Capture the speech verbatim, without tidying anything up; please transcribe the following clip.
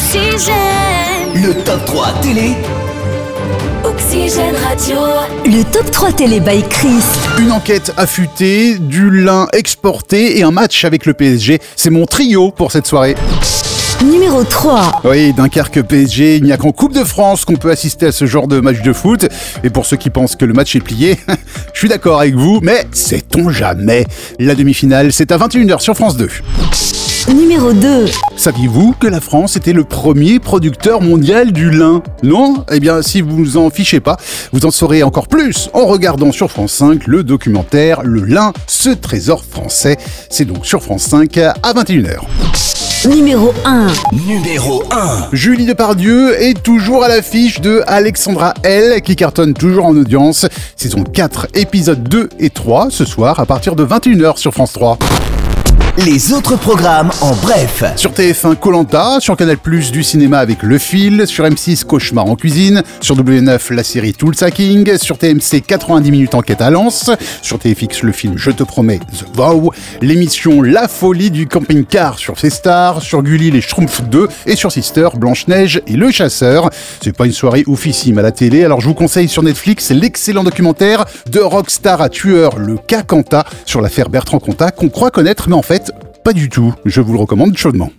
Oxygène. Le top trois télé. Oxygène Radio. Le top trois télé by Chris. Une enquête affûtée, du lin exporté et un match avec le P S G. C'est mon trio pour cette soirée. Numéro trois. Oui, Dunkerque P S G, il n'y a qu'en Coupe de France qu'on peut assister à ce genre de match de foot. Et pour ceux qui pensent que le match est plié, je suis d'accord avec vous, mais sait-on jamais. La demi-finale, c'est à vingt et une heures sur France deux. Numéro deux. Saviez-vous que la France était le premier producteur mondial du lin ? Non ? Eh bien, si vous vous en fichez pas, vous en saurez encore plus en regardant sur France cinq le documentaire « Le lin, ce trésor français ». C'est donc sur France cinq à vingt et une heures. Numéro un. Numéro un. Julie Depardieu est toujours à l'affiche de Alexandra L, qui cartonne toujours en audience. Saison quatre, épisodes deux et trois, ce soir à partir de vingt et une heures sur France trois. Les autres programmes en bref. Sur T F un, Koh Lanta, sur Canal plus, du cinéma avec Le Fil, sur M six, Cauchemar en cuisine, sur W neuf, la série Tool Hacking, sur T M C, quatre-vingt-dix minutes enquête à Lens, sur T F X, le film Je te promets, The Vow, l'émission La folie du camping-car sur Festar, sur Gulli, les Schtroumpfs deux, et sur Sister, Blanche-Neige et Le Chasseur. C'est pas une soirée oufissime à la télé, alors je vous conseille sur Netflix l'excellent documentaire de Rockstar à tueur, le cas Cantat, sur l'affaire Bertrand Cantat, qu'on croit connaître, mais en fait, pas du tout. Je vous le recommande chaudement.